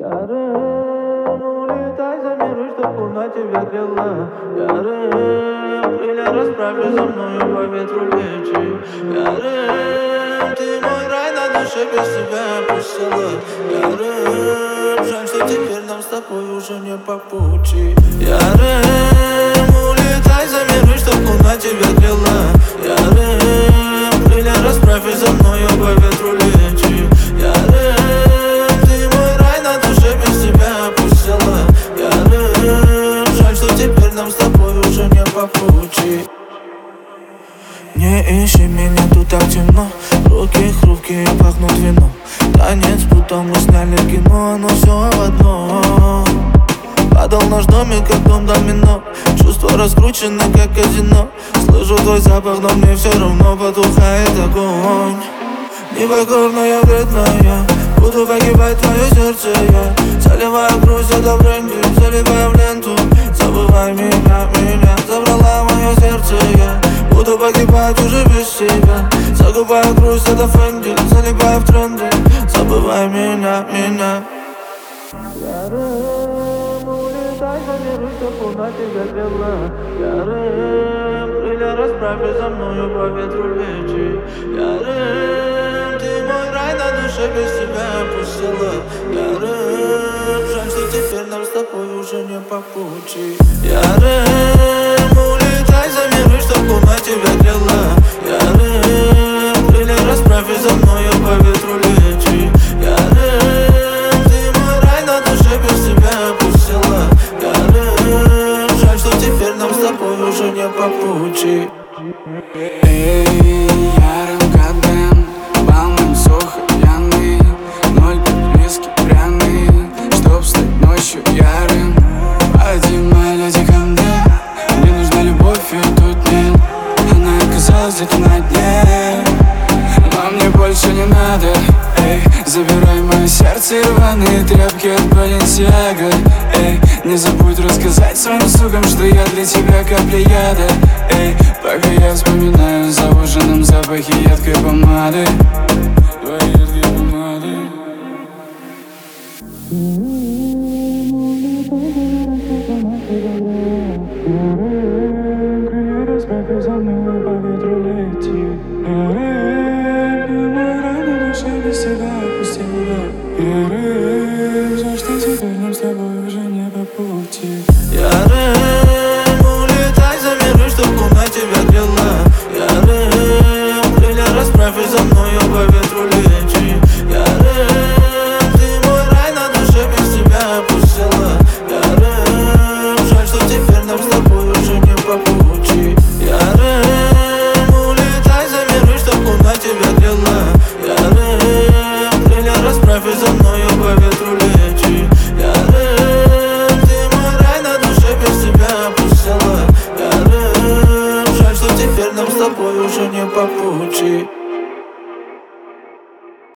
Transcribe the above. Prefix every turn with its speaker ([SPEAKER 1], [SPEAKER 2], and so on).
[SPEAKER 1] Ярым, улетай за миры, чтоб луна тебя грела. Ярым, крылья расправь и за мною по ветру лети. Ярым, ты мой рай на душе, без тебя опустела. Ярым, жаль, что теперь нам с тобой уже не по пути. Ярым, улетай за миры, чтоб луна тебя грела. Ярым, крылья расправь и за мною по ветру лети. Ярым, ты мой рай на душе, без тебя опустела. Ярым, жаль, что теперь нам с тобой уже не по пути. Не ищи меня, тут так темно. Руки хрупкие, пахнут вином. Танец, будто мы сняли кино, но все в одном. Падал наш домик, как дом домино. Чувства раскручены, как казино. Слышу твой запах, но мне все равно потухает огонь. Непокорная, вредная, буду погибать твое сердце я. Заливаю грусть, это бренди, заливаю в ленту. Забывай меня, меня забрала мое сердце я. Буду погибать уже без тебя. Закупаю грусть, это фэнди, залипаю в тренды. Забывай меня, меня. Ярым, улетай за миры, чтоб луна тебя грела. Ярым, крылья расправь и за мною по ветру лети. Ярым, ты мой рай на душе, без тебя опустела. Ярым, жаль, что теперь нам с тобой уже не по пути. Ярым, улетай за миры, чтоб луна тебя грела. Ярым, крылья расправь и за мною по ветру лети. Ярым, ты мой рай на душе, без тебя опустела. Ярым, жаль, что теперь нам с тобой уже не по пути.
[SPEAKER 2] Эй, ярым гадаем, волнам сухо пьяный. 0 виски пряный, чтоб стать ночью ярым. Пойди, моя леди, ко мне, мне нужна любовь, и тут нет. Она оказалась где-то на дне, но мне больше не надо. Эй, забирай мое сердце и рваные тряпки от Баленсиаго. Эй, не забудь рассказать своим слугам, что я для тебя капля яда. Эй, пока я вспоминаю за ужином запахи едкой помады. Твоей едкой помады.